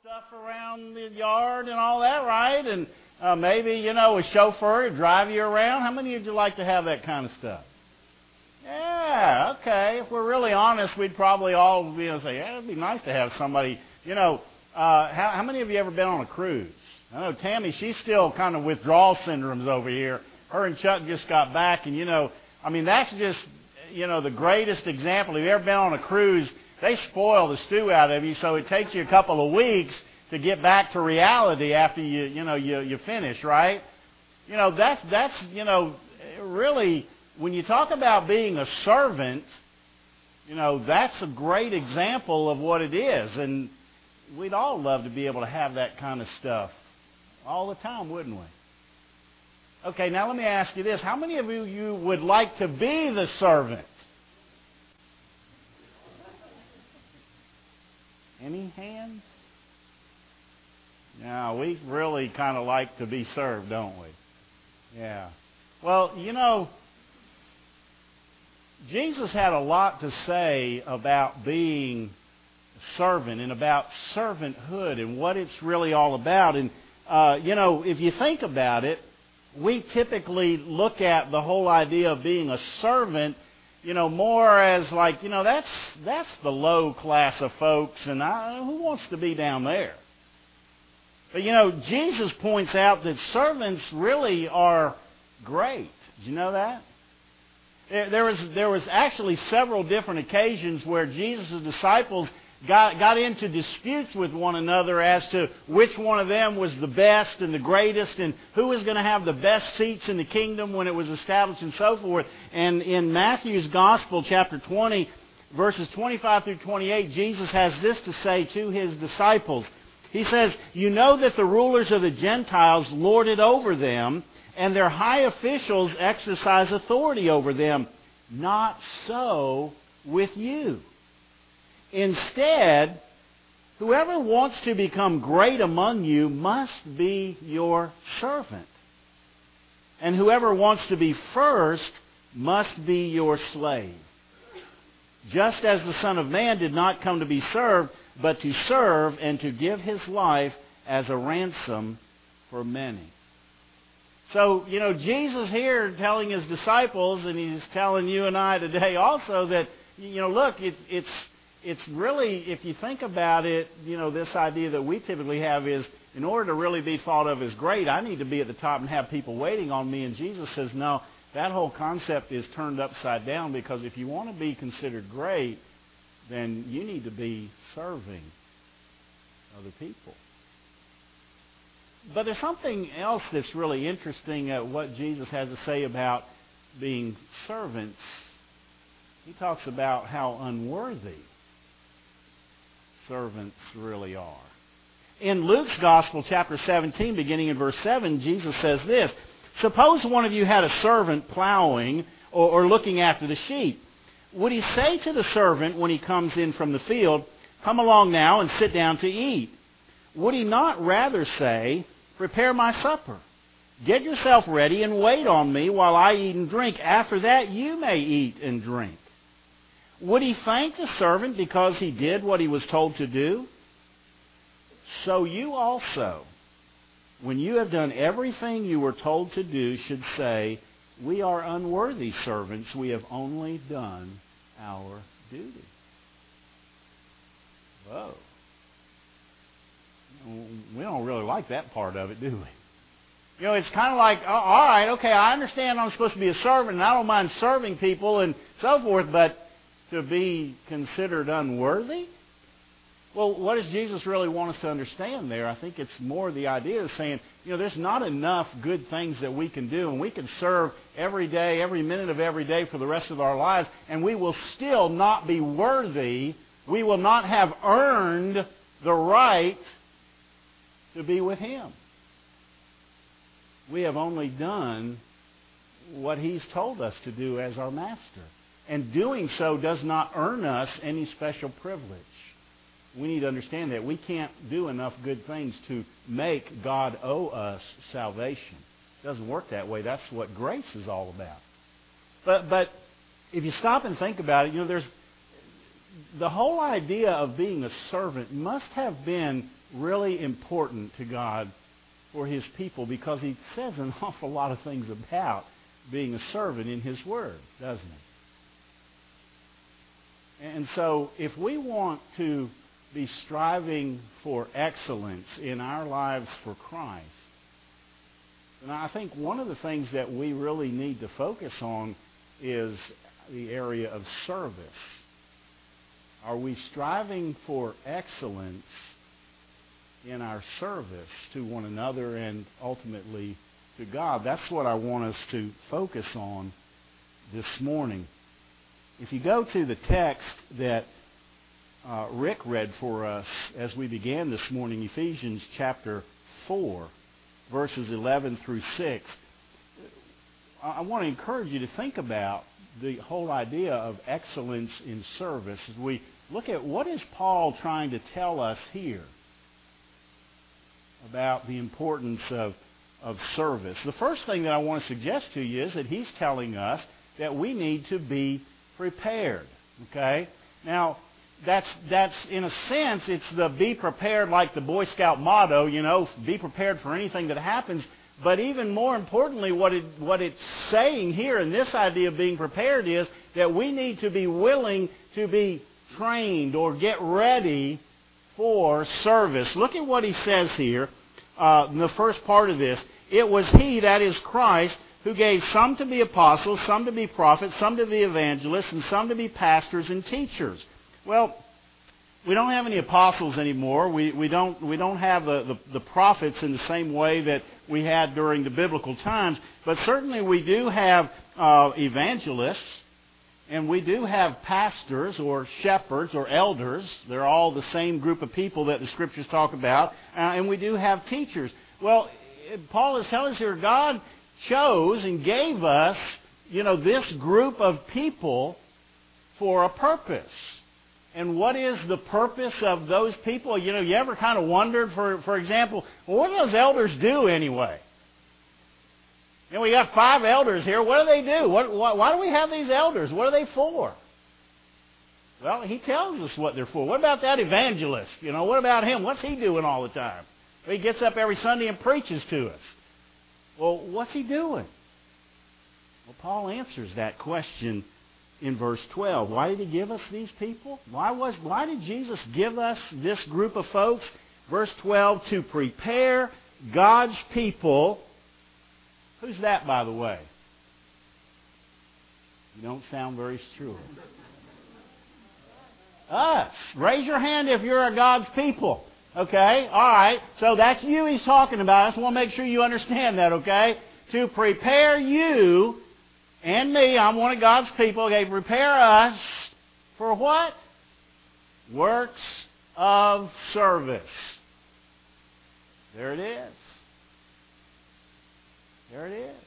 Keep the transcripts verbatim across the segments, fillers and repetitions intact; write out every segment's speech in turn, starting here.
stuff around the yard and all that, right? And uh, maybe, you know, a chauffeur to drive you around. How many of you like to have that kind of stuff? Yeah, okay. If we're really honest, we'd probably all, you know, say, yeah, it'd be nice to have somebody, you know, uh, how, how many of you ever been on a cruise? I know Tammy, she's still kind of withdrawal syndromes over here. Her and Chuck just got back, and, you know, I mean, that's just, you know, the greatest example. If you've ever been on a cruise, they spoil the stew out of you, so it takes you a couple of weeks to get back to reality after you, you know, you, you finish, right? You know, that's, that's, you know, really, when you talk about being a servant, you know, that's a great example of what it is. And we'd all love to be able to have that kind of stuff all the time, wouldn't we? Okay, now let me ask you this. How many of you, you would like to be the servant? Any hands? No, we really kind of like to be served, don't we? Yeah. Well, you know, Jesus had a lot to say about being a servant and about servanthood and what it's really all about. And, uh, you know, if you think about it, we typically look at the whole idea of being a servant, you know, more as like, you know, that's that's the low class of folks, and I, who wants to be down there? But, you know, Jesus points out that servants really are great. Did you know that? There was, there was actually several different occasions where Jesus' disciples got, got into disputes with one another as to which one of them was the best and the greatest and who was going to have the best seats in the kingdom when it was established and so forth. And in Matthew's Gospel, chapter twenty, verses twenty-five through twenty-eight, Jesus has this to say to his disciples. He says, "You know that the rulers of the Gentiles lord it over them, and their high officials exercise authority over them. Not so with you. Instead, whoever wants to become great among you must be your servant. And whoever wants to be first must be your slave. Just as the Son of Man did not come to be served, but to serve and to give his life as a ransom for many." So, you know, Jesus here telling his disciples, and he's telling you and I today also that, you know, look, it, it's it's really, if you think about it, you know, this idea that we typically have is, in order to really be thought of as great, I need to be at the top and have people waiting on me. And Jesus says, no, that whole concept is turned upside down, because if you want to be considered great, then you need to be serving other people. But there's something else that's really interesting at what Jesus has to say about being servants. He talks about how unworthy servants really are. In Luke's Gospel, chapter seventeen, beginning in verse seven, Jesus says this, "Suppose one of you had a servant plowing or, or looking after the sheep. Would he say to the servant when he comes in from the field, 'Come along now and sit down to eat'? Would he not rather say, 'Prepare my supper. Get yourself ready and wait on me while I eat and drink. After that you may eat and drink'? Would he thank the servant because he did what he was told to do? So you also, when you have done everything you were told to do, should say, 'We are unworthy servants. We have only done our duty.'" Whoa. We don't really like that part of it, do we? You know, it's kind of like, oh, all right, okay, I understand I'm supposed to be a servant, and I don't mind serving people and so forth, but to be considered unworthy? Well, what does Jesus really want us to understand there? I think it's more the idea of saying, you know, there's not enough good things that we can do, and we can serve every day, every minute of every day for the rest of our lives, and we will still not be worthy. We will not have earned the right to be with him. We have only done what he's told us to do as our master. And doing so does not earn us any special privilege. We need to understand that we can't do enough good things to make God owe us salvation. It doesn't work that way. That's what grace is all about. But but if you stop and think about it, you know, there's the whole idea of being a servant must have been really important to God for His people, because He says an awful lot of things about being a servant in His Word, doesn't He? And so if we want to be striving for excellence in our lives for Christ, then I think one of the things that we really need to focus on is the area of service. Are we striving for excellence in our service to one another and ultimately to God? That's what I want us to focus on this morning. If you go to the text that uh, Rick read for us as we began this morning, Ephesians chapter four, verses eleven through six, I want to encourage you to think about the whole idea of excellence in service as we look at what is Paul trying to tell us here about the importance of, of service. The first thing that I want to suggest to you is that he's telling us that we need to be prepared. Okay? Now, that's, that's in a sense, it's the be prepared like the Boy Scout motto, you know, be prepared for anything that happens. But even more importantly, what it, what it's saying here in this idea of being prepared is that we need to be willing to be trained or get ready for service. Look at what he says here uh, in the first part of this. It was He, that is Christ, who gave some to be apostles, some to be prophets, some to be evangelists, and some to be pastors and teachers. Well, we don't have any apostles anymore. We, we don't we don't have the, the, the prophets in the same way that we had during the biblical times. But certainly we do have uh, evangelists, and we do have pastors or shepherds or elders. They're all the same group of people that the Scriptures talk about. Uh, and we do have teachers. Well, Paul is telling us here, God chose and gave us, you know, this group of people for a purpose. And what is the purpose of those people? You know, you ever kind of wondered, for for example, well, what do those elders do anyway? You know, we got five elders here. What do they do? What, what, why do we have these elders? What are they for? Well, he tells us what they're for. What about that evangelist? You know, what about him? What's he doing all the time? He gets up every Sunday and preaches to us. Well, what's he doing? Well, Paul answers that question in verse twelve. Why did he give us these people? Why was why did Jesus give us this group of folks? Verse twelve, to prepare God's people. Who's that, by the way? You don't sound very sure. Us. Raise your hand if you're a God's people. Okay? All right. So that's you he's talking about. I just want to make sure you understand that, okay? To prepare you and me, I'm one of God's people. Okay, prepare us for what? Works of service. There it is. There it is.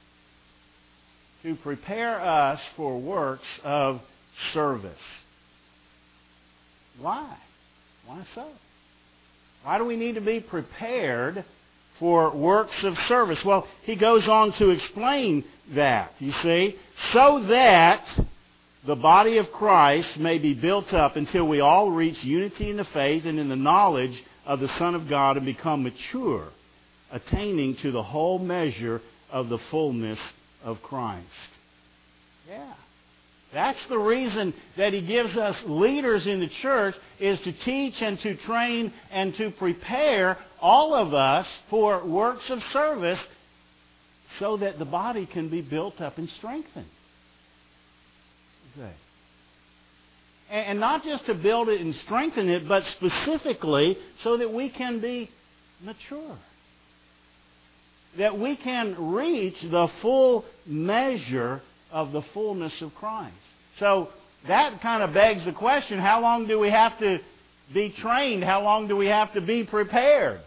To prepare us for works of service. Why? Why so? Why do we need to be prepared for works of service? Well, he goes on to explain that, you see, so that the body of Christ may be built up until we all reach unity in the faith and in the knowledge of the Son of God and become mature, attaining to the whole measure of the fullness of Christ. Yeah. That's the reason that he gives us leaders in the church, is to teach and to train and to prepare all of us for works of service so that the body can be built up and strengthened. Okay. And not just to build it and strengthen it, but specifically so that we can be mature. That we can reach the full measure of the fullness of Christ. So that kind of begs the question, how long do we have to be trained? How long do we have to be prepared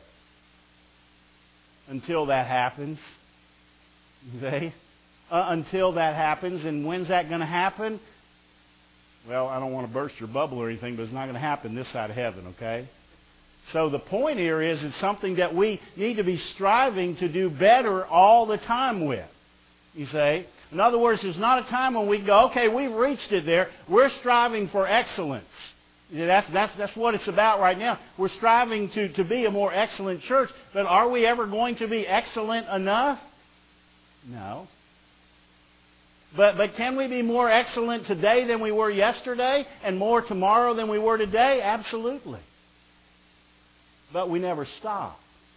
until that happens? You see? Uh, until that happens. And when's that going to happen? Well, I don't want to burst your bubble or anything, but it's not going to happen this side of heaven, okay? So the point here is it's something that we need to be striving to do better all the time with. You see? In other words, there's not a time when we go, okay, we've reached it there. We're striving for excellence. Yeah, that's, that's, that's what it's about right now. We're striving to, to be a more excellent church, but are we ever going to be excellent enough? No. But, but can we be more excellent today than we were yesterday and more tomorrow than we were today? Absolutely. But we never stop.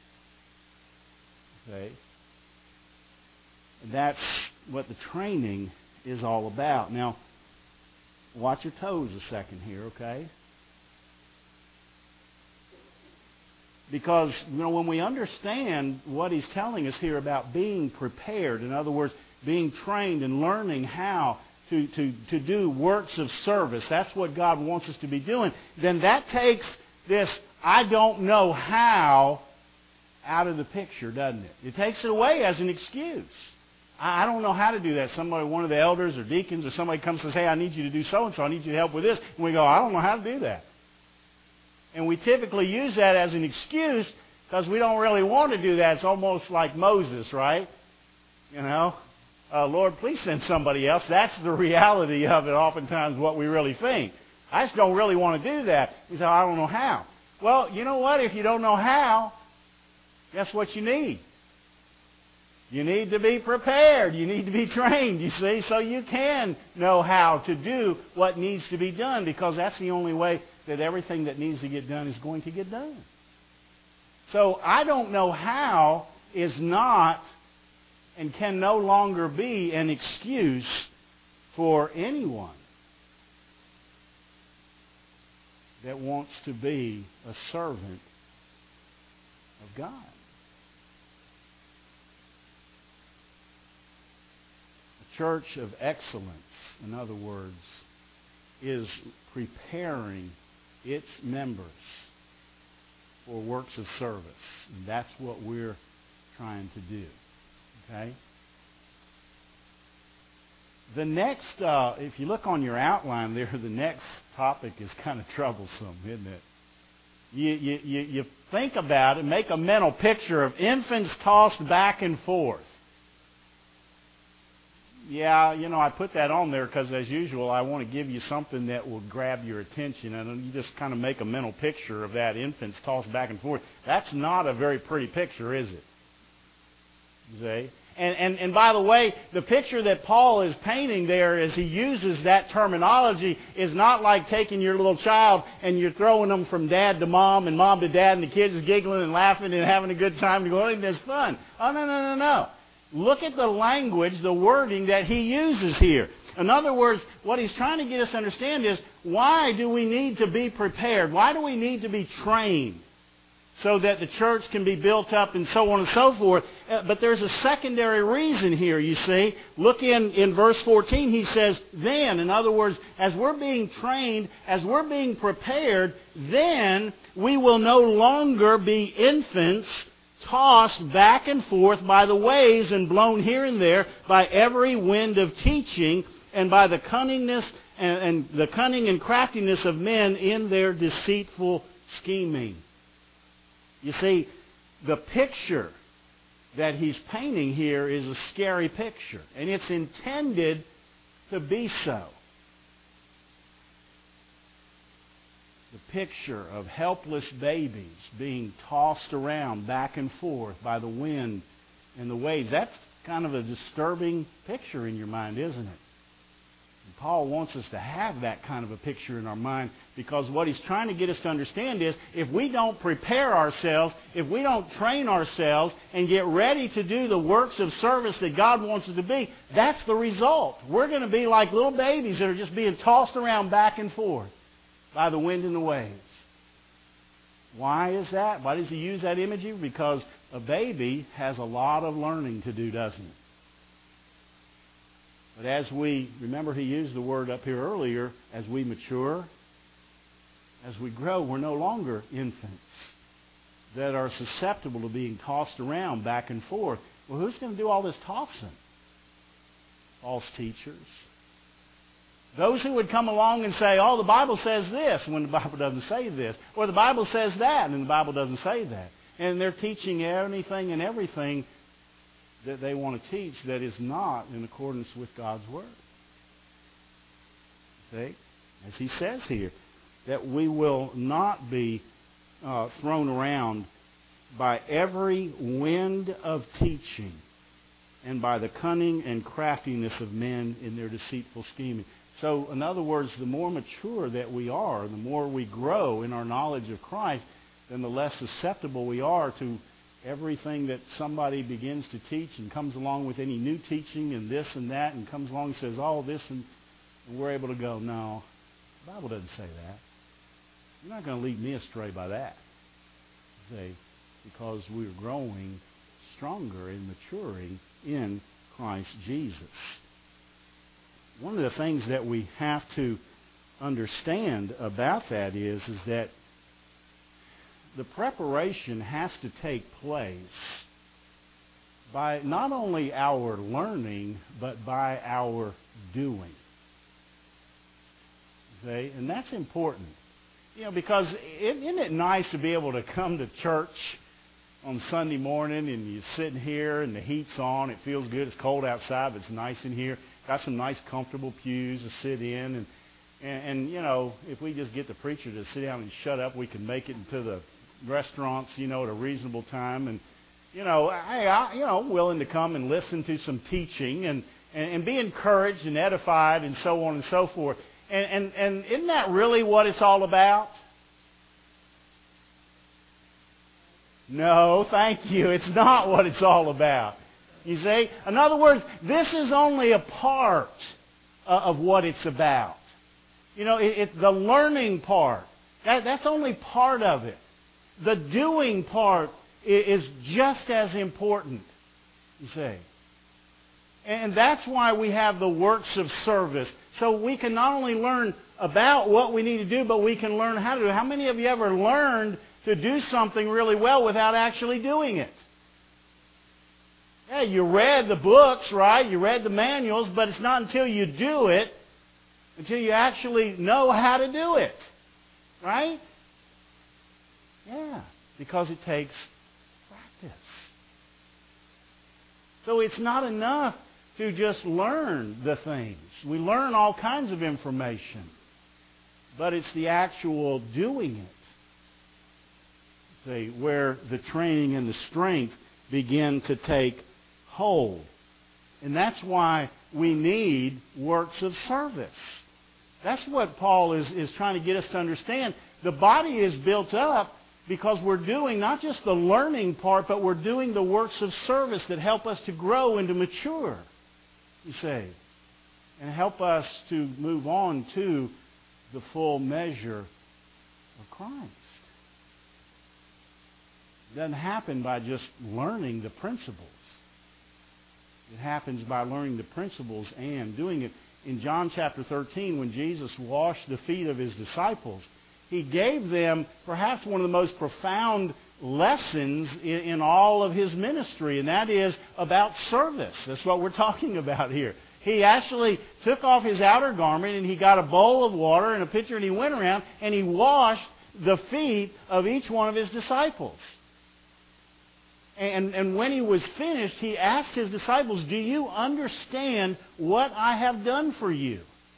Okay? And that's what the training is all about. Now, watch your toes a second here, okay? Because, you know, when we understand what he's telling us here about being prepared, in other words, being trained and learning how to, to, to do works of service, that's what God wants us to be doing, then that takes this I don't know how out of the picture, doesn't it? It takes it away as an excuse. I don't know how to do that. Somebody, one of the elders or deacons or somebody comes and says, hey, I need you to do so-and-so. I need you to help with this. And we go, I don't know how to do that. And we typically use that as an excuse because we don't really want to do that. It's almost like Moses, right? You know, uh, Lord, please send somebody else. That's the reality of it oftentimes, what we really think. I just don't really want to do that. We say, I don't know how. Well, you know what? If you don't know how, guess what you need? You need to be prepared. You need to be trained, you see, so you can know how to do what needs to be done, because that's the only way that everything that needs to get done is going to get done. So I don't know how is not and can no longer be an excuse for anyone that wants to be a servant of God. A church of excellence, in other words, is preparing its members for works of service. And that's what we're trying to do. Okay? The next, uh, if you look on your outline there, the next topic is kind of troublesome, isn't it? You, you, you, you think about it, make a mental picture of infants tossed back and forth. Yeah, you know, I put that on there because, as usual, I want to give you something that will grab your attention. And you just kind of make a mental picture of that infants tossed back and forth. That's not a very pretty picture, is it? You see? And, and, and by the way, the picture that Paul is painting there as he uses that terminology is not like taking your little child and you're throwing them from dad to mom and mom to dad and the kids giggling and laughing and having a good time and going, isn't this fun? Oh, no, no, no, no. Look at the language, the wording that he uses here. In other words, what he's trying to get us to understand is, why do we need to be prepared? Why do we need to be trained so that the church can be built up and so on and so forth? Uh, but there's a secondary reason here, you see. Look in, in verse fourteen, he says, then, in other words, as we're being trained, as we're being prepared, then we will no longer be infants tossed back and forth by the waves and blown here and there by every wind of teaching and by the cunningness and, and the cunning and craftiness of men in their deceitful scheming. You see, the picture that he's painting here is a scary picture, and it's intended to be so. The picture of helpless babies being tossed around back and forth by the wind and the waves. That's kind of a disturbing picture in your mind, isn't it? And Paul wants us to have that kind of a picture in our mind, because what he's trying to get us to understand is, if we don't prepare ourselves, if we don't train ourselves and get ready to do the works of service that God wants us to be, that's the result. We're going to be like little babies that are just being tossed around back and forth by the wind and the waves. Why is that? Why does he use that imagery? Because a baby has a lot of learning to do, doesn't it? But as we, remember he used the word up here earlier, as we mature, as we grow, we're no longer infants that are susceptible to being tossed around back and forth. Well, who's going to do all this tossing? False teachers. Those who would come along and say, oh, the Bible says this, when the Bible doesn't say this. Or the Bible says that, and the Bible doesn't say that. And they're teaching anything and everything that they want to teach that is not in accordance with God's Word. See? As he says here. that we will not be uh, thrown around by every wind of teaching and by the cunning and craftiness of men in their deceitful scheming. So, in other words, the more mature that we are, the more we grow in our knowledge of Christ, then the less susceptible we are to everything that somebody begins to teach and comes along with any new teaching and this and that and comes along and says, oh, this, and, and we're able to go, no, the Bible doesn't say that. You're not going to lead me astray by that. Say, because we're growing stronger and maturing in Christ Jesus. One of the things that we have to understand about that is, is that the preparation has to take place by not only our learning, but by our doing. Okay? And that's important. You know, because isn't it nice to be able to come to church on Sunday morning and you're sitting here and the heat's on, it feels good, it's cold outside, but it's nice in here. Got some nice comfortable pews to sit in. And, and, and, you know, if we just get the preacher to sit down and shut up, we can make it into the restaurants, you know, at a reasonable time. And, you know, hey, I, you know, willing to come and listen to some teaching and, and, and be encouraged and edified and so on and so forth. And, and, and isn't that really what it's all about? No, thank you. It's not what it's all about. You see? In other words, this is only a part of what it's about. You know, it, it, the learning part, that, that's only part of it. The doing part is, is just as important, you see. And that's why we have the works of service. So we can not only learn about what we need to do, but we can learn how to do it. How many of you ever learned to do something really well without actually doing it? Yeah, you read the books, right? You read the manuals, but it's not until you do it, until you actually know how to do it. Right? Yeah, because it takes practice. So it's not enough to just learn the things. We learn all kinds of information, but it's the actual doing it, see, where the training and the strength begin to take hold. And that's why we need works of service. That's what Paul is, is trying to get us to understand. The body is built up because we're doing not just the learning part, but we're doing the works of service that help us to grow and to mature, you see, and help us to move on to the full measure of Christ. It doesn't happen by just learning the principles. It happens by learning the principles and doing it. In John chapter thirteen, when Jesus washed the feet of his disciples, he gave them perhaps one of the most profound lessons in, in all of his ministry, and that is about service. That's what we're talking about here. He actually took off his outer garment and he got a bowl of water and a pitcher and he went around and he washed the feet of each one of his disciples. And, and when he was finished, he asked his disciples, do you understand what I have done for you?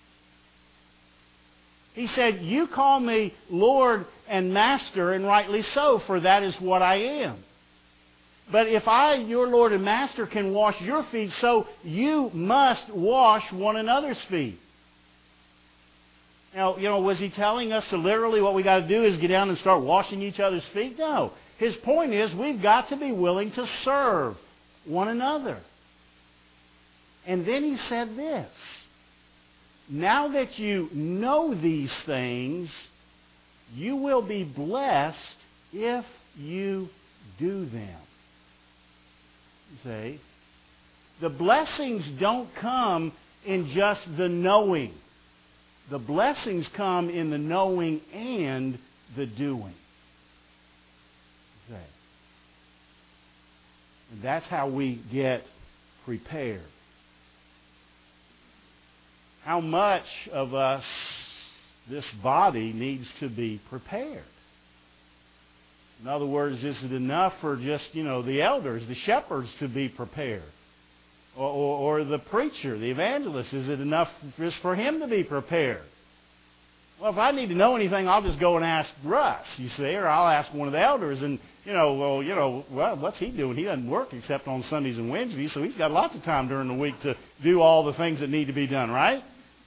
He said, you call me Lord and Master, and rightly so, for that is what I am. But if I, your Lord and Master, can wash your feet, so you must wash one another's feet. Now, you know, was he telling us to literally what we got to do is get down and start washing each other's feet? No. His point is we've got to be willing to serve one another. And then he said this. Now that you know these things, you will be blessed if you do them. You see? The blessings don't come in just the knowing. The blessings come in the knowing and the doing. Okay. And that's how we get prepared. How much of us, this body, needs to be prepared? In other words, is it enough for just, you know, the elders, the shepherds to be prepared? Or, or, or the preacher, the evangelist, is it enough just for him to be prepared? Well, if I need to know anything, I'll just go and ask Russ, you see, or I'll ask one of the elders. And, you know, well, you know, well, what's he doing? He doesn't work except on Sundays and Wednesdays, so he's got lots of time during the week to do all the things that need to be done, right?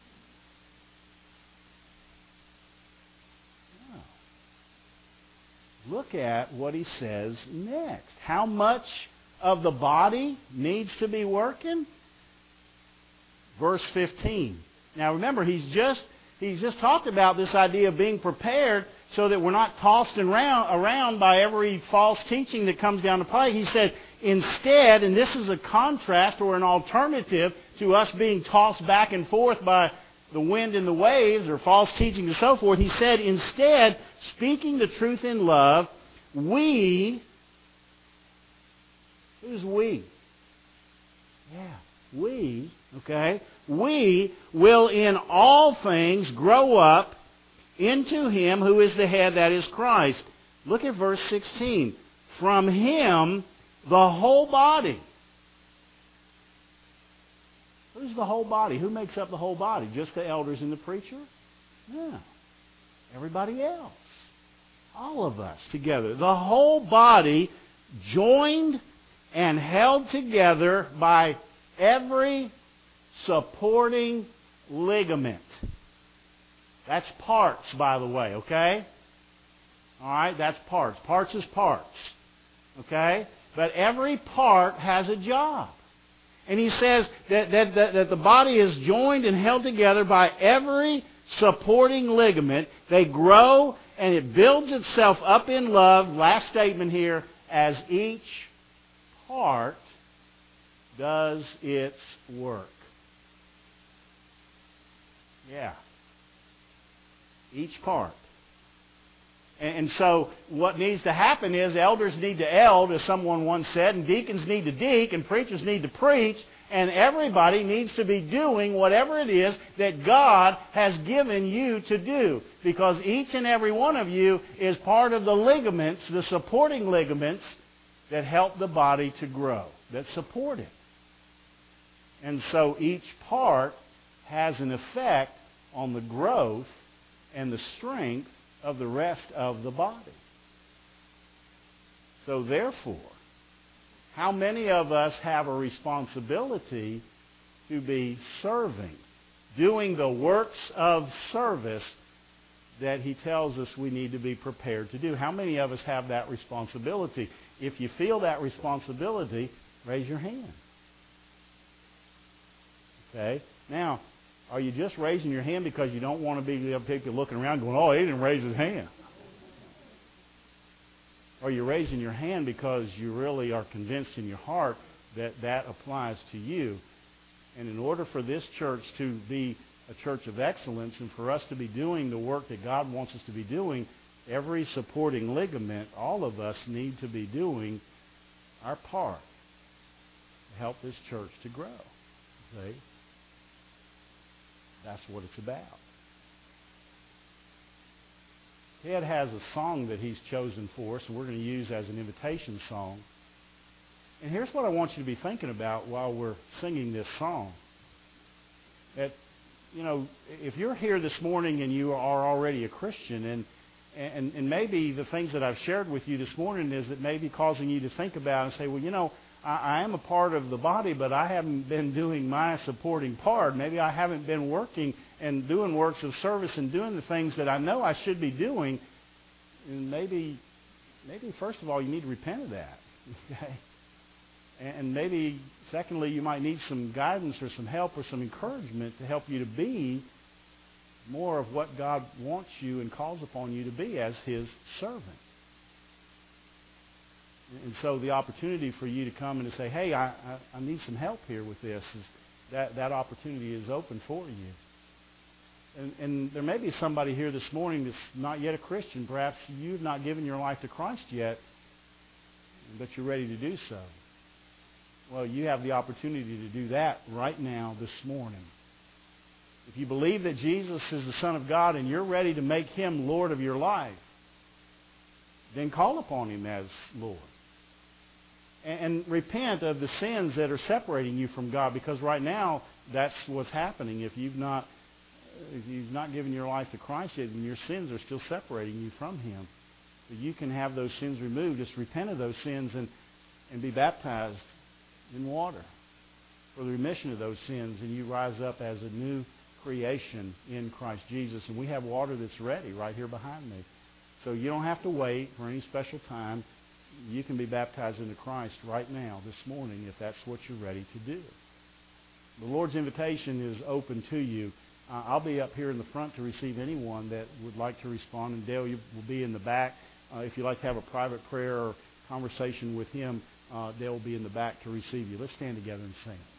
No. Look at what he says next. How much of the body needs to be working? Verse fifteen. Now, remember, he's just... He's just talked about this idea of being prepared so that we're not tossed around, around by every false teaching that comes down the pike. He said, instead, and this is a contrast or an alternative to us being tossed back and forth by the wind and the waves or false teaching and so forth, he said, instead, speaking the truth in love, we, who's we? Yeah, we, okay, we will in all things grow up into Him who is the head, that is Christ. Look at verse sixteen. From Him, the whole body. Who's the whole body? Who makes up the whole body? Just the elders and the preacher? No. Everybody else. All of us together. The whole body joined and held together by every supporting ligament. That's parts, by the way, okay? All right, that's parts. Parts is parts, okay? But every part has a job. And he says that, that, that, that the body is joined and held together by every supporting ligament. They grow and it builds itself up in love, last statement here, as each part does its work. Yeah. Each part. And so what needs to happen is elders need to eld, as someone once said, and deacons need to deacon, and preachers need to preach, and everybody needs to be doing whatever it is that God has given you to do. Because each and every one of you is part of the ligaments, the supporting ligaments, that help the body to grow, that support it. And so each part has an effect on the growth and the strength of the rest of the body. So therefore, how many of us have a responsibility to be serving, doing the works of service that he tells us we need to be prepared to do? How many of us have that responsibility? If you feel that responsibility, raise your hand. Okay? Now, are you just raising your hand because you don't want to be people looking around going, oh, he didn't raise his hand? Or are you raising your hand because you really are convinced in your heart that that applies to you? And in order for this church to be a church of excellence and for us to be doing the work that God wants us to be doing, every supporting ligament, all of us need to be doing our part to help this church to grow. Okay? That's what it's about. Ted has a song that he's chosen for us, and we're going to use as an invitation song. And here's what I want you to be thinking about while we're singing this song. That, you know, if you're here this morning and you are already a Christian, and and, and maybe the things that I've shared with you this morning is that maybe causing you to think about and say, well, you know, I, I am a part of the body, but I haven't been doing my supporting part. Maybe I haven't been working and doing works of service and doing the things that I know I should be doing. And maybe, maybe first of all, you need to repent of that. Okay? And maybe, secondly, you might need some guidance or some help or some encouragement to help you to be more of what God wants you and calls upon you to be as His servant. And so the opportunity for you to come and to say, hey, I, I, I need some help here with this, is that, that opportunity is open for you. And, and there may be somebody here this morning that's not yet a Christian. Perhaps you've not given your life to Christ yet, but you're ready to do so. Well, you have the opportunity to do that right now, this morning. If you believe that Jesus is the Son of God and you're ready to make Him Lord of your life, then call upon Him as Lord. And, and repent of the sins that are separating you from God, because right now that's what's happening. If you've not if you've not given your life to Christ yet, then your sins are still separating you from Him. But you can have those sins removed. Just repent of those sins and, and be baptized in water for the remission of those sins, and you rise up as a new creation in Christ Jesus. And we have water that's ready right here behind me. So you don't have to wait for any special time. You can be baptized into Christ right now, this morning, if that's what you're ready to do. The Lord's invitation is open to you. Uh, I'll be up here in the front to receive anyone that would like to respond, and Dale, you will be in the back. Uh, if you'd like to have a private prayer or conversation with him, uh, Dale will be in the back to receive you. Let's stand together and sing.